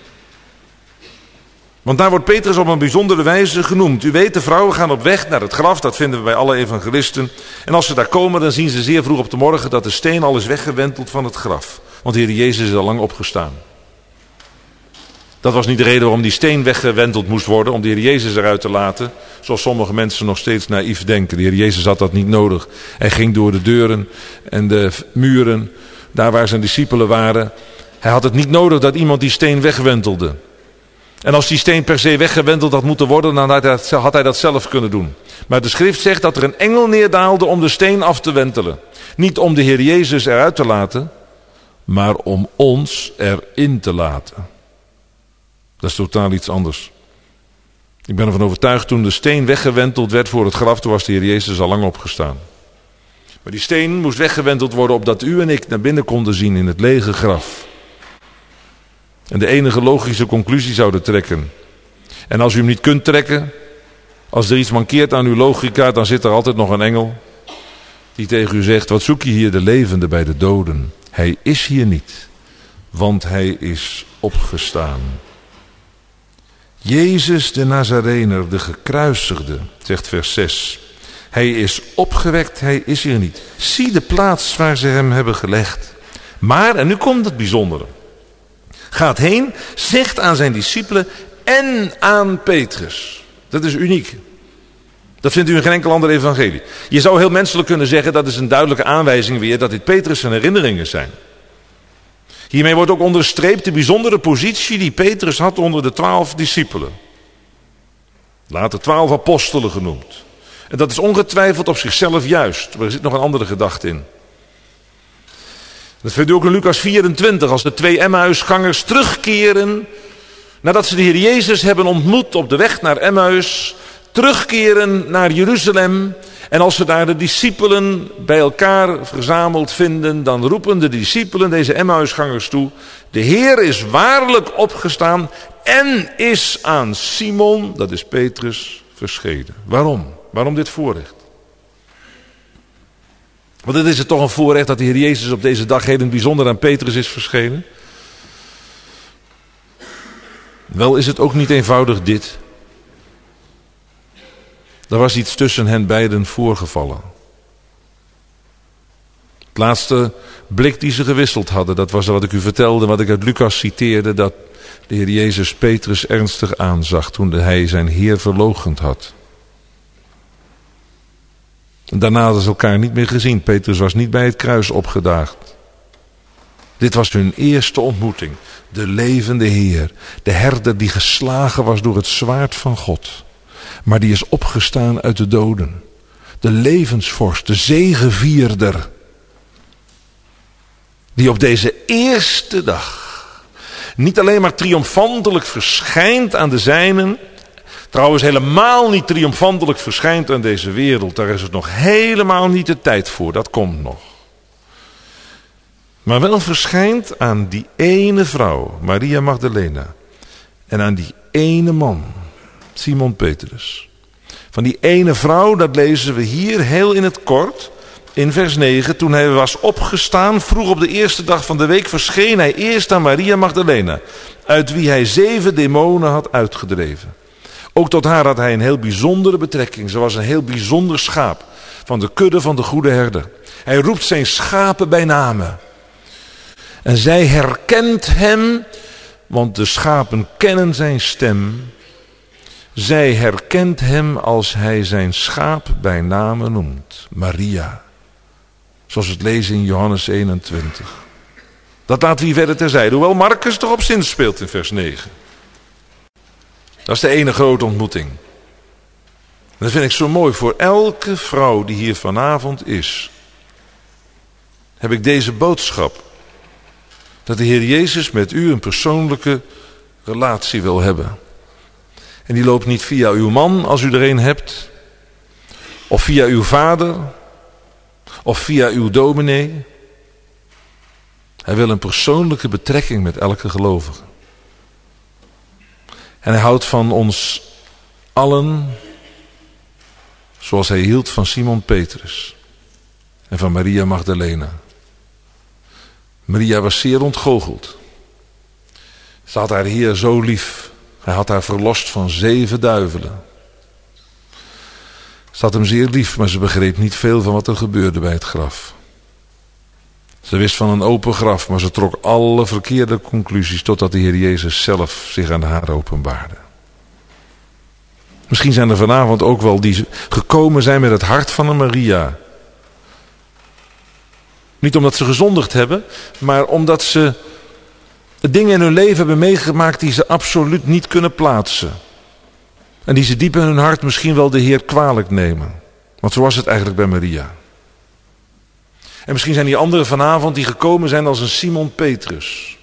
Want daar wordt Petrus op een bijzondere wijze genoemd. U weet, de vrouwen gaan op weg naar het graf, dat vinden we bij alle evangelisten. En als ze daar komen, dan zien ze zeer vroeg op de morgen dat de steen al is weggewenteld van het graf. Want de Heer Jezus is al lang opgestaan. Dat was niet de reden waarom die steen weggewenteld moest worden, om de Heer Jezus eruit te laten. Zoals sommige mensen nog steeds naïef denken. De Heer Jezus had dat niet nodig. Hij ging door de deuren en de muren, daar waar zijn discipelen waren. Hij had het niet nodig dat iemand die steen wegwentelde. En als die steen per se weggewenteld had moeten worden, dan had hij, dat, had hij dat zelf kunnen doen. Maar de schrift zegt dat er een engel neerdaalde om de steen af te wentelen. Niet om de Heer Jezus eruit te laten, maar om ons erin te laten. Dat is totaal iets anders. Ik ben ervan overtuigd, toen de steen weggewenteld werd voor het graf, toen was de Heer Jezus al lang opgestaan. Maar die steen moest weggewenteld worden opdat u en ik naar binnen konden zien in het lege graf. En de enige logische conclusie zouden trekken. En als u hem niet kunt trekken, als er iets mankeert aan uw logica, dan zit er altijd nog een engel die tegen u zegt: wat zoek je hier de levende bij de doden? Hij is hier niet, want hij is opgestaan. Jezus de Nazarener, de gekruisigde, zegt vers zes. Hij is opgewekt, hij is hier niet. Zie de plaats waar ze hem hebben gelegd. Maar, en nu komt het bijzondere. Gaat heen, zegt aan zijn discipelen en aan Petrus. Dat is uniek. Dat vindt u in geen enkel ander evangelie. Je zou heel menselijk kunnen zeggen, dat is een duidelijke aanwijzing weer dat dit Petrus zijn herinneringen zijn. Hiermee wordt ook onderstreept de bijzondere positie die Petrus had onder de twaalf discipelen. Later twaalf apostelen genoemd. En dat is ongetwijfeld op zichzelf juist, maar er zit nog een andere gedachte in. Dat vindt u ook in Lucas vierentwintig, als de twee Emmausgangers terugkeren, nadat ze de Heer Jezus hebben ontmoet op de weg naar Emmaus, terugkeren naar Jeruzalem. En als ze daar de discipelen bij elkaar verzameld vinden, dan roepen de discipelen deze Emmausgangers toe: de Heer is waarlijk opgestaan en is aan Simon, dat is Petrus, verschenen. Waarom? Waarom dit voorrecht? Want het is het toch een voorrecht dat de Heer Jezus op deze dag heel in het bijzonder aan Petrus is verschenen. Wel is het ook niet eenvoudig dit. Er was iets tussen hen beiden voorgevallen. Het laatste blik die ze gewisseld hadden, dat was wat ik u vertelde, wat ik uit Lucas citeerde, dat de Heer Jezus Petrus ernstig aanzag toen hij zijn Heer verloochend had. En daarna hadden ze elkaar niet meer gezien. Petrus was niet bij het kruis opgedaagd. Dit was hun eerste ontmoeting. De levende Heer. De herder die geslagen was door het zwaard van God. Maar die is opgestaan uit de doden. De levensvorst, de zegevierder. Die op deze eerste dag niet alleen maar triomfantelijk verschijnt aan de zijnen. Trouwens helemaal niet triomfantelijk verschijnt aan deze wereld. Daar is het nog helemaal niet de tijd voor. Dat komt nog. Maar wel verschijnt aan die ene vrouw, Maria Magdalena. En aan die ene man, Simon Petrus. Van die ene vrouw, dat lezen we hier heel in het kort. In vers negen, toen hij was opgestaan, vroeg op de eerste dag van de week, verscheen hij eerst aan Maria Magdalena, uit wie hij zeven demonen had uitgedreven. Ook tot haar had hij een heel bijzondere betrekking. Ze was een heel bijzonder schaap van de kudde van de goede herder. Hij roept zijn schapen bij name. En zij herkent hem, want de schapen kennen zijn stem. Zij herkent hem als hij zijn schaap bij name noemt. Maria. Zoals we het lezen in Johannes eenentwintig. Dat laten we hier verder terzijde. Hoewel Marcus toch op zin speelt in vers negen. Dat is de ene grote ontmoeting. En dat vind ik zo mooi. Voor elke vrouw die hier vanavond is, heb ik deze boodschap. Dat de Heer Jezus met u een persoonlijke relatie wil hebben. En die loopt niet via uw man als u er een hebt. Of via uw vader. Of via uw dominee. Hij wil een persoonlijke betrekking met elke gelovige. En hij houdt van ons allen, zoals hij hield van Simon Petrus en van Maria Magdalena. Maria was zeer ontgoocheld. Ze had haar Heer zo lief. Hij had haar verlost van zeven duivelen. Ze had hem zeer lief, maar ze begreep niet veel van wat er gebeurde bij het graf. Ze wist van een open graf, maar ze trok alle verkeerde conclusies totdat de Heer Jezus zelf zich aan haar openbaarde. Misschien zijn er vanavond ook wel die gekomen zijn met het hart van een Maria. Niet omdat ze gezondigd hebben, maar omdat ze dingen in hun leven hebben meegemaakt die ze absoluut niet kunnen plaatsen. En die ze diep in hun hart misschien wel de Heer kwalijk nemen. Want zo was het eigenlijk bij Maria. En misschien zijn die anderen vanavond die gekomen zijn als een Simon Petrus.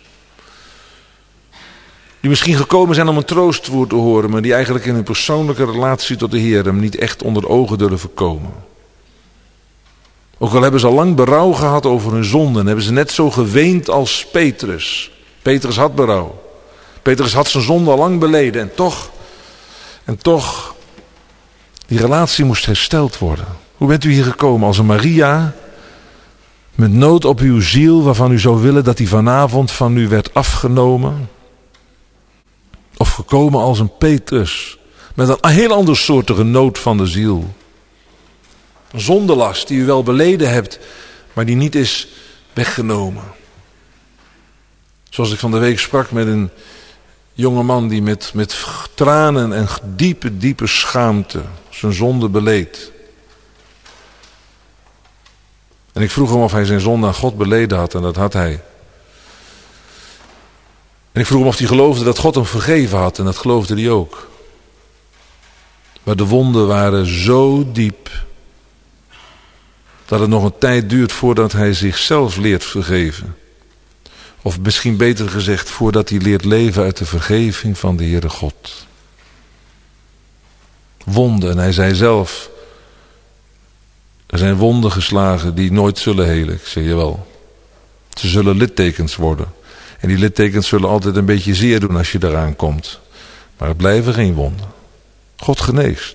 Die misschien gekomen zijn om een troostwoord te horen, maar die eigenlijk in hun persoonlijke relatie tot de Heer hem niet echt onder de ogen durven komen. Ook al hebben ze al lang berouw gehad over hun zonden, hebben ze net zo geweend als Petrus. Petrus had berouw. Petrus had zijn zonde al lang beleden en toch, en toch, die relatie moest hersteld worden. Hoe bent u hier gekomen? Als een Maria, met nood op uw ziel, waarvan u zou willen dat die vanavond van u werd afgenomen? Of gekomen als een Petrus, met een heel ander soortige nood van de ziel? Een zondelast die u wel beleden hebt, maar die niet is weggenomen. Zoals ik van de week sprak met een jonge man die met, met tranen en diepe, diepe schaamte zijn zonde beleed. En ik vroeg hem of hij zijn zonde aan God beleden had, en dat had hij. En ik vroeg hem of hij geloofde dat God hem vergeven had, en dat geloofde hij ook. Maar de wonden waren zo diep dat het nog een tijd duurt voordat hij zichzelf leert vergeven. Of misschien beter gezegd, voordat hij leert leven uit de vergeving van de Heere God. Wonden, en hij zei zelf, er zijn wonden geslagen die nooit zullen helen. Ik zeg je wel. Ze zullen littekens worden. En die littekens zullen altijd een beetje zeer doen als je eraan komt. Maar het blijven geen wonden. God geneest.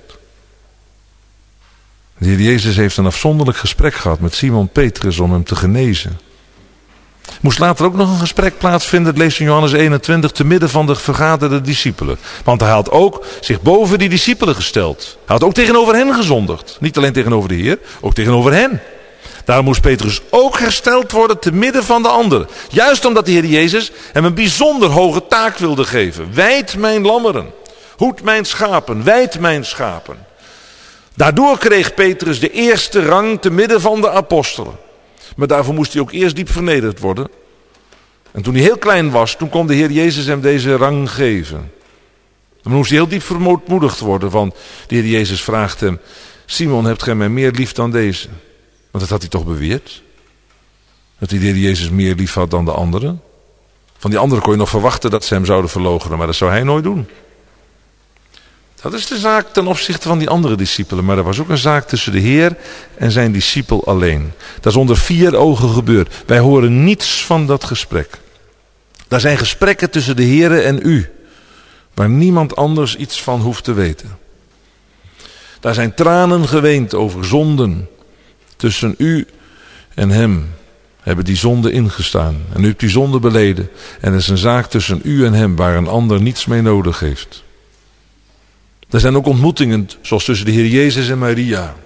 De Heer Jezus heeft een afzonderlijk gesprek gehad met Simon Petrus om hem te genezen. Er moest later ook nog een gesprek plaatsvinden, dat leest in Johannes eenentwintig, te midden van de vergaderde discipelen. Want hij had ook zich boven die discipelen gesteld. Hij had ook tegenover hen gezondigd. Niet alleen tegenover de Heer, ook tegenover hen. Daarom moest Petrus ook hersteld worden te midden van de anderen. Juist omdat de Heer Jezus hem een bijzonder hoge taak wilde geven. Wijd mijn lammeren, hoed mijn schapen, wijd mijn schapen. Daardoor kreeg Petrus de eerste rang te midden van de apostelen. Maar daarvoor moest hij ook eerst diep vernederd worden. En toen hij heel klein was, toen kon de Heer Jezus hem deze rang geven. Dan moest hij heel diep verootmoedigd worden, want de Heer Jezus vraagt hem: Simon, hebt gij mij meer lief dan deze? Want dat had hij toch beweerd? Dat hij de Heer Jezus meer lief had dan de anderen. Van die anderen kon je nog verwachten dat ze hem zouden verloochenen, maar dat zou hij nooit doen. Dat is de zaak ten opzichte van die andere discipelen. Maar er was ook een zaak tussen de Heer en zijn discipel alleen. Dat is onder vier ogen gebeurd. Wij horen niets van dat gesprek. Daar zijn gesprekken tussen de Heer en u, waar niemand anders iets van hoeft te weten. Daar zijn tranen geweend over zonden. Tussen u en hem hebben die zonden ingestaan. En u hebt die zonde beleden. En er is een zaak tussen u en hem waar een ander niets mee nodig heeft. Er zijn ook ontmoetingen zoals tussen de Heer Jezus en Maria.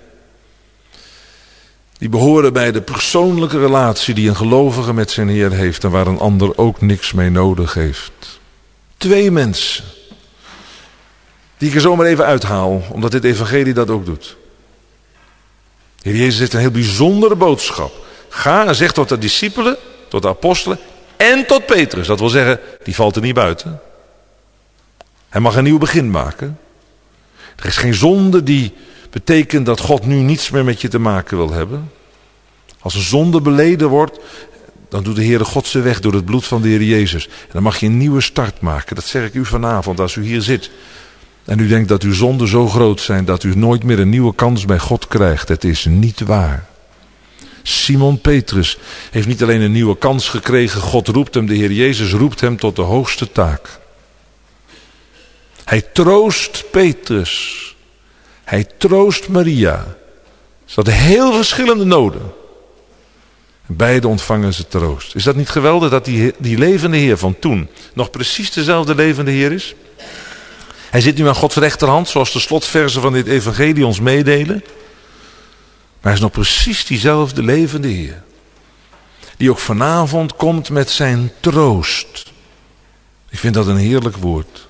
Die behoren bij de persoonlijke relatie die een gelovige met zijn Heer heeft. En waar een ander ook niks mee nodig heeft. Twee mensen. Die ik er zomaar even uithaal. Omdat dit evangelie dat ook doet. De Heer Jezus heeft een heel bijzondere boodschap. Ga en zeg tot de discipelen, tot de apostelen en tot Petrus. Dat wil zeggen, die valt er niet buiten. Hij mag een nieuw begin maken. Er is geen zonde die betekent dat God nu niets meer met je te maken wil hebben. Als een zonde beleden wordt, dan doet de Heere God ze weg door het bloed van de Heer Jezus. En dan mag je een nieuwe start maken. Dat zeg ik u vanavond als u hier zit. En u denkt dat uw zonden zo groot zijn dat u nooit meer een nieuwe kans bij God krijgt. Het is niet waar. Simon Petrus heeft niet alleen een nieuwe kans gekregen. God roept hem, de Heer Jezus roept hem tot de hoogste taak. Hij troost Petrus. Hij troost Maria. Ze hadden heel verschillende noden. Beide ontvangen ze troost. Is dat niet geweldig dat die, die levende Heer van toen nog precies dezelfde levende Heer is? Hij zit nu aan Gods rechterhand, zoals de slotversen van dit evangelie ons meedelen. Maar hij is nog precies diezelfde levende Heer. Die ook vanavond komt met zijn troost. Ik vind dat een heerlijk woord.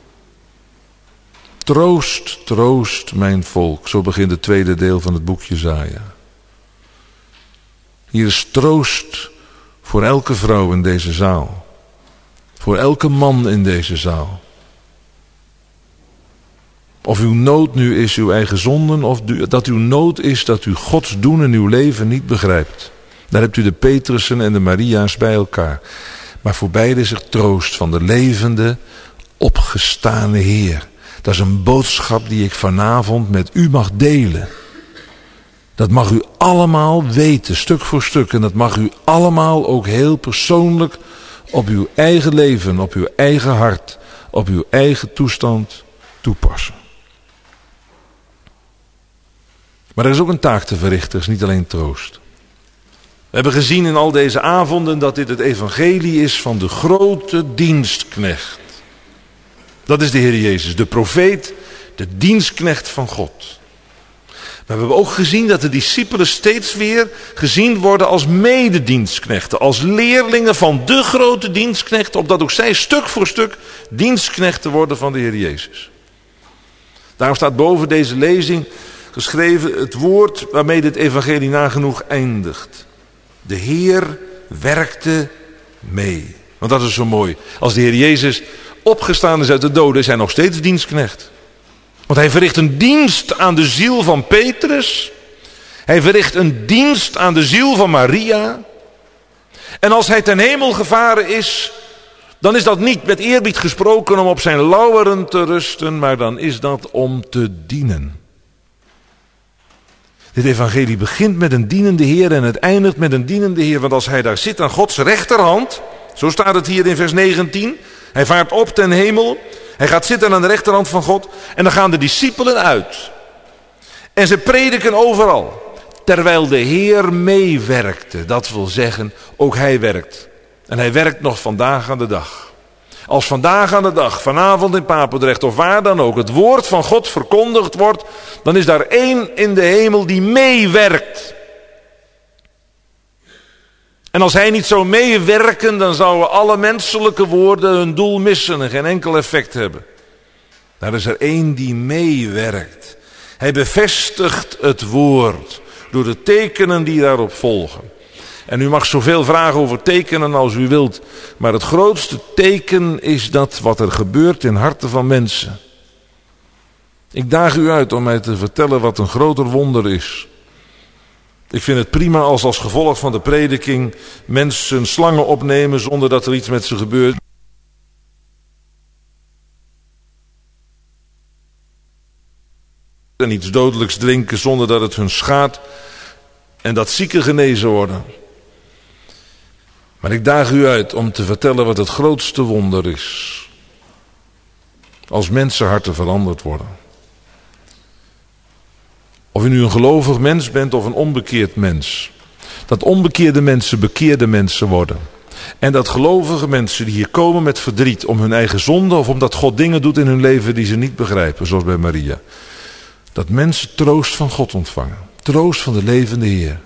Troost, troost mijn volk. Zo begint het tweede deel van het boek Jesaja. Hier is troost voor elke vrouw in deze zaal. Voor elke man in deze zaal. Of uw nood nu is uw eigen zonden, of dat uw nood is dat u Gods doen in uw leven niet begrijpt. Daar hebt u de Petrussen en de Maria's bij elkaar. Maar voor beide is er troost van de levende, opgestane Heer. Dat is een boodschap die ik vanavond met u mag delen. Dat mag u allemaal weten, stuk voor stuk. En dat mag u allemaal ook heel persoonlijk op uw eigen leven, op uw eigen hart, op uw eigen toestand toepassen. Maar er is ook een taak te verrichten, er is niet alleen troost. We hebben gezien in al deze avonden dat dit het evangelie is van de grote dienstknecht. Dat is de Heer Jezus, de profeet, de dienstknecht van God. Maar we hebben ook gezien dat de discipelen steeds weer gezien worden als mededienstknechten. Als leerlingen van de grote dienstknecht. Opdat ook zij stuk voor stuk dienstknechten worden van de Heer Jezus. Daarom staat boven deze lezing geschreven het woord waarmee dit evangelie nagenoeg eindigt. De Heer werkte mee. Want dat is zo mooi. Als de Heer Jezus opgestaan is uit de doden, is hij nog steeds dienstknecht. Want hij verricht een dienst aan de ziel van Petrus. Hij verricht een dienst aan de ziel van Maria. En als hij ten hemel gevaren is, dan is dat niet met eerbied gesproken om op zijn lauweren te rusten, maar dan is dat om te dienen. Dit evangelie begint met een dienende Heer en het eindigt met een dienende Heer. Want als hij daar zit aan Gods rechterhand, zo staat het hier in vers negentien. Hij vaart op ten hemel. Hij gaat zitten aan de rechterhand van God. En dan gaan de discipelen uit. En ze prediken overal. Terwijl de Heer meewerkte. Dat wil zeggen, ook hij werkt. En hij werkt nog vandaag aan de dag. Als vandaag aan de dag, vanavond in Papendrecht of waar dan ook, het woord van God verkondigd wordt, dan is daar één in de hemel die meewerkt. En als hij niet zou meewerken, dan zouden alle menselijke woorden hun doel missen en geen enkel effect hebben. Daar is er één die meewerkt. Hij bevestigt het woord door de tekenen die daarop volgen. En u mag zoveel vragen over tekenen als u wilt. Maar het grootste teken is dat wat er gebeurt in harten van mensen. Ik daag u uit om mij te vertellen wat een groter wonder is Ik vind het prima als als gevolg van de prediking mensen slangen opnemen zonder dat er iets met ze gebeurt. En iets dodelijks drinken zonder dat het hun schaadt. En dat zieken genezen worden. Maar ik daag u uit om te vertellen wat het grootste wonder is. Als mensenharten veranderd worden. Of u nu een gelovig mens bent of een onbekeerd mens. Dat onbekeerde mensen bekeerde mensen worden. En dat gelovige mensen die hier komen met verdriet om hun eigen zonde. Of omdat God dingen doet in hun leven die ze niet begrijpen. Zoals bij Maria. Dat mensen troost van God ontvangen. Troost van de levende Heer.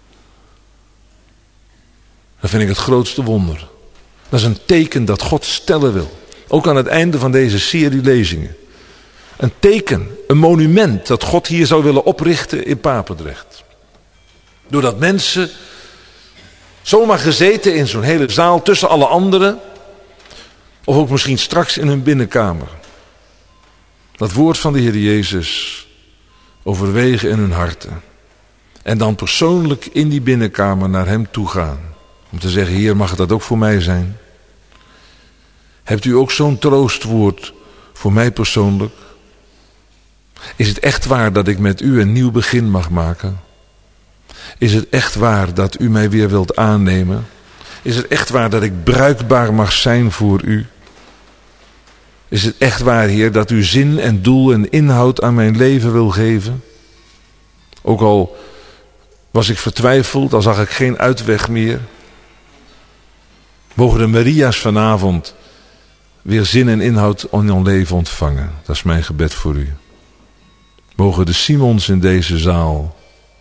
Dat vind ik het grootste wonder. Dat is een teken dat God stellen wil. Ook aan het einde van deze serie lezingen. Een teken, een monument dat God hier zou willen oprichten in Papendrecht. Doordat mensen zomaar gezeten in zo'n hele zaal tussen alle anderen. Of ook misschien straks in hun binnenkamer. Dat woord van de Heer Jezus overwegen in hun harten. En dan persoonlijk in die binnenkamer naar hem toe gaan. Om te zeggen, Heer, mag het dat ook voor mij zijn? Hebt u ook zo'n troostwoord voor mij persoonlijk? Is het echt waar dat ik met u een nieuw begin mag maken? Is het echt waar dat u mij weer wilt aannemen? Is het echt waar dat ik bruikbaar mag zijn voor u? Is het echt waar, Heer, dat u zin en doel en inhoud aan mijn leven wil geven? Ook al was ik vertwijfeld, dan zag ik geen uitweg meer. Mogen de Maria's vanavond weer zin en inhoud in hun leven ontvangen. Dat is mijn gebed voor u. Mogen de Simons in deze zaal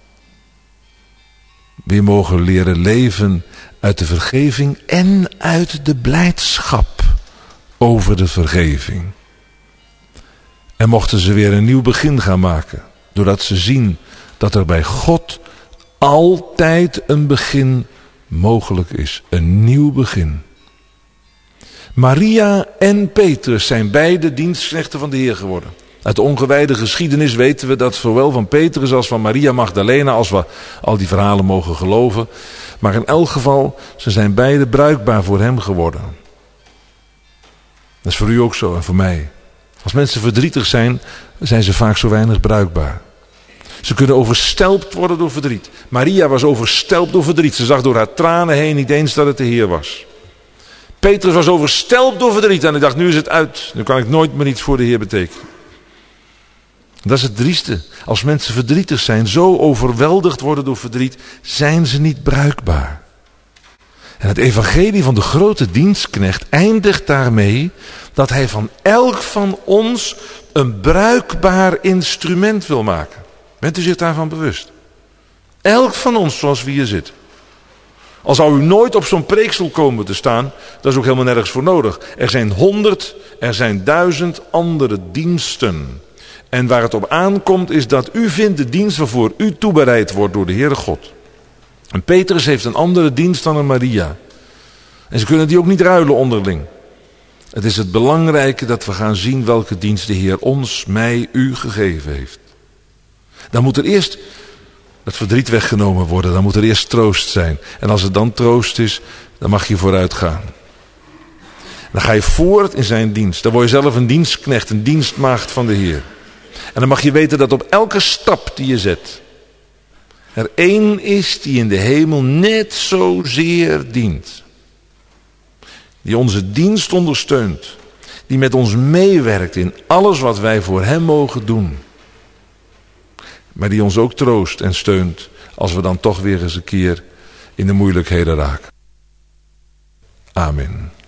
weer mogen leren leven uit de vergeving en uit de blijdschap over de vergeving. En mochten ze weer een nieuw begin gaan maken. Doordat ze zien dat er bij God altijd een begin mogelijk is. Een nieuw begin. Maria en Petrus zijn beide dienstknechten van de Heer geworden. Uit de ongewijde geschiedenis weten we dat zowel van Petrus als van Maria Magdalena, als we al die verhalen mogen geloven. Maar in elk geval, ze zijn beide bruikbaar voor hem geworden. Dat is voor u ook zo en voor mij. Als mensen verdrietig zijn, zijn ze vaak zo weinig bruikbaar. Ze kunnen overstelpt worden door verdriet. Maria was overstelpt door verdriet. Ze zag door haar tranen heen niet eens dat het de Heer was. Petrus was overstelpt door verdriet en hij dacht, nu is het uit. Nu kan ik nooit meer iets voor de Heer betekenen. Dat is het drieste. Als mensen verdrietig zijn, zo overweldigd worden door verdriet, zijn ze niet bruikbaar. En het evangelie van de grote dienstknecht eindigt daarmee dat hij van elk van ons een bruikbaar instrument wil maken. Bent u zich daarvan bewust? Elk van ons zoals we hier zitten. Al zou u nooit op zo'n preeksel komen te staan, dat is ook helemaal nergens voor nodig. Er zijn honderd, er zijn duizend andere diensten. En waar het op aankomt is dat u vindt de dienst waarvoor u toebereid wordt door de Heere God. En Petrus heeft een andere dienst dan een Maria. En ze kunnen die ook niet ruilen onderling. Het is het belangrijke dat we gaan zien welke dienst de Heer ons, mij, u gegeven heeft. Dan moet er eerst het verdriet weggenomen worden. Dan moet er eerst troost zijn. En als het dan troost is, dan mag je vooruit gaan. Dan ga je voort in zijn dienst. Dan word je zelf een dienstknecht, een dienstmaagd van de Heer. En dan mag je weten dat op elke stap die je zet, er één is die in de hemel net zozeer dient. Die onze dienst ondersteunt. Die met ons meewerkt in alles wat wij voor hem mogen doen. Maar die ons ook troost en steunt als we dan toch weer eens een keer in de moeilijkheden raken. Amen.